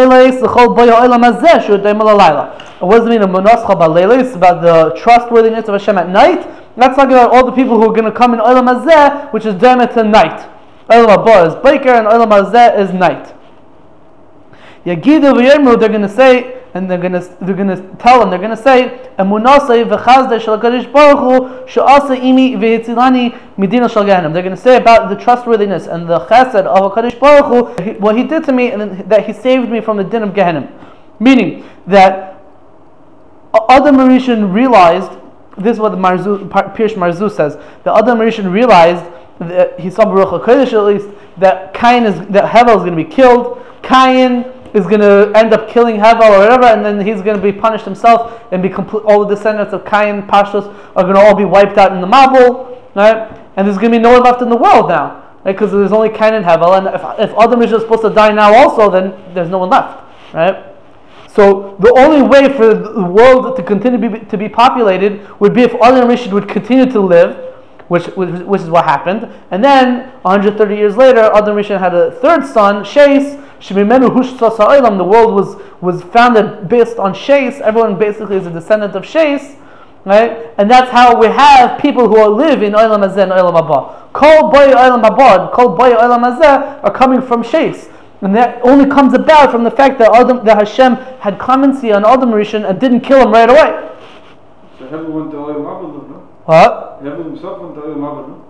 does it mean, Munascha B'Leila? It's about the trustworthiness of Hashem at night. That's talking about all the people who are going to come in Olam Hazeh, which is Demet to night. Olam Haba is Baker and Olam Hazeh is night. Yagidu v'yemru, they're going to say, and they're going to tell them, they're going to say, Emunasei v'chazdei shel HaKadosh Baruch Hu she'asa imi v'yitzilani midina shel Gehenim. They're going to say about the trustworthiness and the chesed of HaKadosh Baruch Hu, what he did to me, and that he saved me from the din of Gehenim. Meaning that Adam Rishon realized, this is what the Pirush Marzu says, that Adam Rishon realized that he saw Baruch HaKadosh at least, that Hevel is going to be killed. Cain is going to end up killing Hevel or whatever, and then he's going to be punished himself, and all the descendants of Cain, Pashtos, are going to all be wiped out in the Mabul, right? and there's going to be no one left in the world now, right? Because there's only Cain and Hevel, and if Adam Rishon is supposed to die now also, then there's no one left, right? So the only way for the world to continue to be populated would be if Adam Rishon would continue to live, which is what happened. And then 130 years later, Adam Rishon had a third son, Sheis. Shemimenu Hushtzas Ha'olam. The world was founded based on Sheis. Everyone basically is a descendant of Sheis, right? And that's how we have people who live in Olam Hazeh and Olam Haba. Kol Boy Olam Haba, Kol Boy Olam Hazeh are coming from Sheis. And that only comes about from the fact that Hashem had clemency on Adam Rishon and didn't kill him right away. So Hevel went to Olam Haba, no? What? Hevel himself went to Olam Haba, no?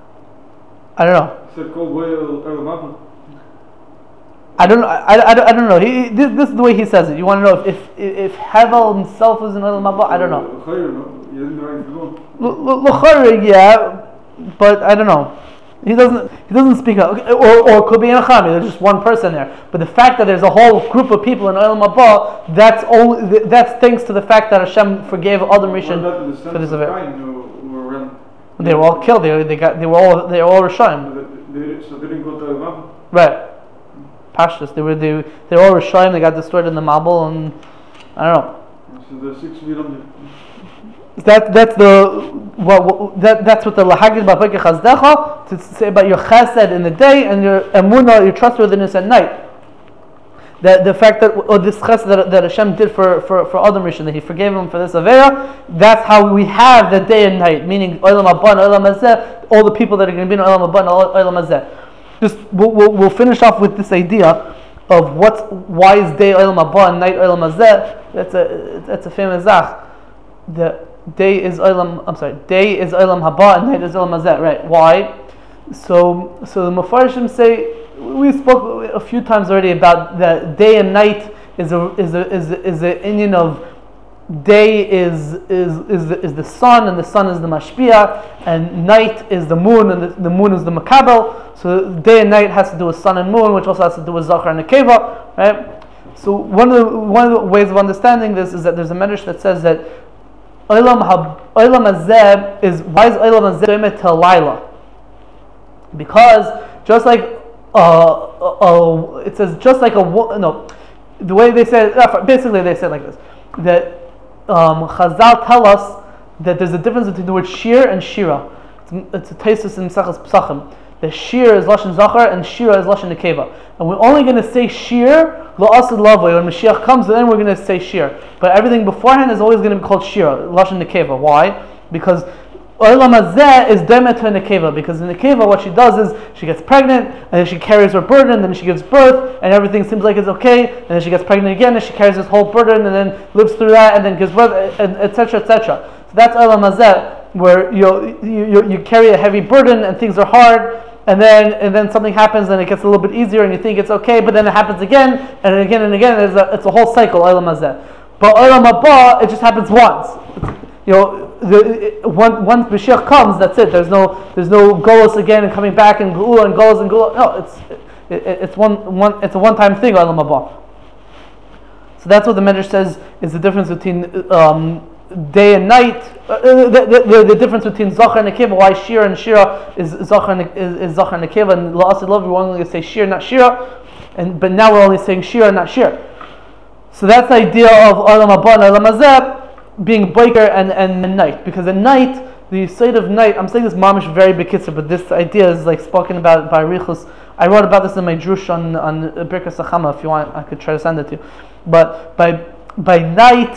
I don't know. He said, Kol Boy Olam Haba. I don't know. This is the way he says it. You want to know if Hevel himself was in Olam Haba? I don't know. L'chayr, yeah, but I don't know. He doesn't speak out, or it could be in a Chami. There's just one person there. But the fact that there's a whole group of people in Olam Haba, that's thanks to the fact that Hashem forgave Adam Rishon for this event. They were all killed. They were all Rishayim. So they didn't go to Olam Haba. Right. Pashtus. They were all Rishayim. They got destroyed in the Mabul, and I don't know. So the 6 feet under. That's what the Lahagid Ba'Pekeh Chazdecha to say about your Chesed in the day and your Emunah, your trustworthiness at night. The fact that this Chesed that Hashem did for Adam Rishon, that He forgave him for this Aveira, that's how we have the day and night, meaning Olam Haba and Olam Hazeh, all the people that are going to be in Olam Haba and Olam Hazeh. Just we'll finish off with this idea of why is day Olam Haba and night Olam Hazeh. That's a famous zach. Day is Olam Haba and night is Olam Hazeh. Right? Why? So the Mefarshim say, we spoke a few times already about that day and night is the Indian of day is the sun, and the sun is the mashpia, and night is the moon, and the moon is the makabel. So day and night has to do with sun and moon, which also has to do with zachar and nekeva, right? So one of the ways of understanding this is that there's a medrash that says that Olam Hazeh is, why is Olam Hazeh doimet to Laila? Because just like it says just like the way they say it, basically they say it like this, that Chazal tell us that there's a difference between the word shir and shira. It's a tesis in Mesachas Pesachim. The shir is lashon zachar and shira is lashon nekeva. And we're only going to say shir la'asad lavoi when Mashiach comes, and then we're going to say shir. But everything beforehand is always going to be called shira, lashon nekeva. Why? Because Olam Hazeh is demet to nekeva, because in nekeva what she does is she gets pregnant and then she carries her burden, and then she gives birth and everything seems like it's okay, and then she gets pregnant again and she carries this whole burden and then lives through that and then gives birth, etc. etc. So that's Olam Hazeh, where you carry a heavy burden and things are hard, and then something happens and it gets a little bit easier and you think it's okay, but then it happens again and again and again. It's a whole cycle, Olam Hazeh. But Olam Haba, it just happens once. Once Mashiach comes, that's it. There's no Golos again and coming back and Geula and Golos and Geula. No, it's a one-time thing, Olam Haba. So that's what the Medrash says is the difference between day and night. The difference between Zachar and Nekeva. Why Shira and Shira is Zachar and Nekeva, and La'asid Love we're only going to say Shira, not Shira, but now we're only saying Shira, not Shira. So that's the idea of Olam Haba and Olam Hazeh being Boker and night, because at night, the state of night, I'm saying this mamish very bekitzer, but this idea is like spoken about by Richus. I wrote about this in my drush on Birkas Achama. If you want, I could try to send it to you. But by night,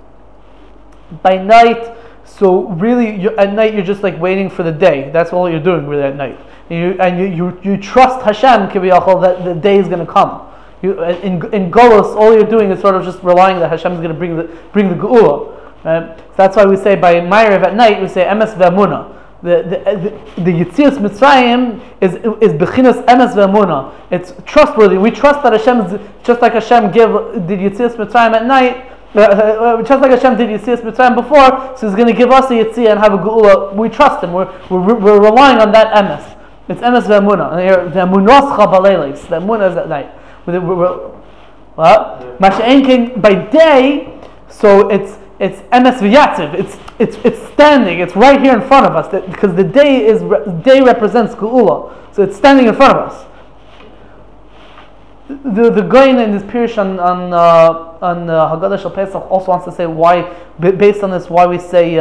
so really at night you're just like waiting for the day. That's all you're doing really at night. And you trust Hashem kiviyachol that the day is going to come. In Golos, all you're doing is sort of just relying that Hashem is going to bring the Geula. Right? So that's why we say by Ma'ariv at night we say Emes ve'Emunah. The Yetzias Mitzrayim is bechinas Emes ve'Emunah. It's trustworthy. We trust that Hashem is just like Hashem did Yetzias Mitzrayim at night. Just like Hashem did Yetzias Mitzrayim before, so He's going to give us a Yetzia and have a Geula. We trust Him. We're relying on that Emes. It's Emes ve'Emunah. The Emunascha b'leilis. The Emunah is at night. What? Masha'enkin by day. So emes v'yatziv. It's standing. It's right here in front of us. Because the day represents geula, so it's standing in front of us. The Goyin in this Pirush on Haggadah Shel Pesach also wants to say why, based on this, why we say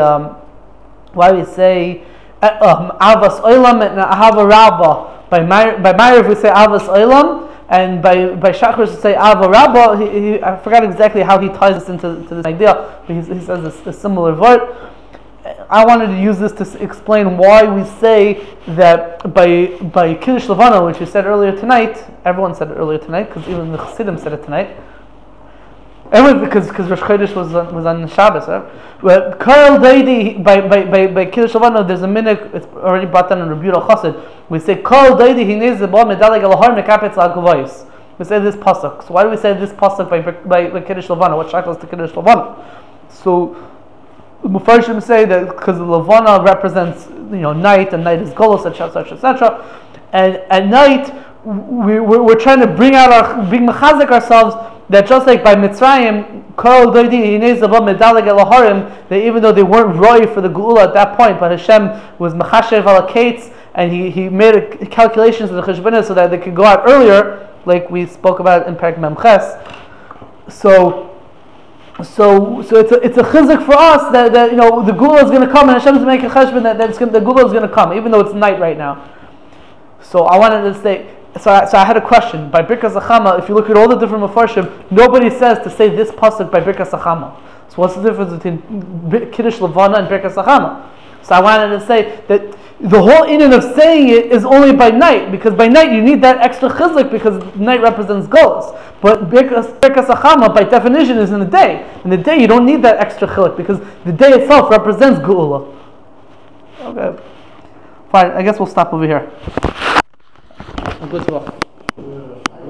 Avas Olam and Ahava Rabba. By Ma'ariv we say Avas Olam, and by Shachar we say Ahava Rabba. I forgot exactly how he ties this into this idea, but he says a similar word. I wanted to use this to explain why we say that by Kiddush Levana, which we said earlier tonight. Everyone said it earlier tonight, because even the Chassidim said it tonight. Because Rosh Chodesh was on Shabbos, right? But Kol Daidi by Kiddush Levana, there's a minhag. It's already brought down in Rabbi Yehuda Chassid. We say Kol Daidi Hinei Zebah Medaleg Al Har Mekapetz Al Gavayis. We say this pasuk. So why do we say this pasuk by Kiddush Levana? What shaklas to Kiddush Levana? So Mufarshim say that because Levana represents night, and night is Golos, etc. And at night we're trying to bring mechazik ourselves that just like by Mitzrayim, Kol Doidi Hinei Zebah Medaleg El Harim, that even though they weren't roy for the Geula at that point, but Hashem was Mechashev Al Kates, and he made calculations of the Cheshbonah so that they could go out earlier, like we spoke about in Perek Mem Ches. So it's a chizuk for us that the Geula is going to come, and Hashem is making a cheshbon that the Geula is going to come, even though it's night right now. So I wanted to say. So I had a question. By Birkas Achama, if you look at all the different Mefarshim, nobody says to say this pasuk by Birkas Achama. So what's the difference between Kiddush Levana and Birkas Achama? So I wanted to say that the whole inyan of saying it is only by night, because by night you need that extra chizuk because night represents goals. But Birkas Achama by definition is in the day. In the day you don't need that extra chiluk because the day itself represents geula. Okay, fine. I guess we'll stop over here. Good luck.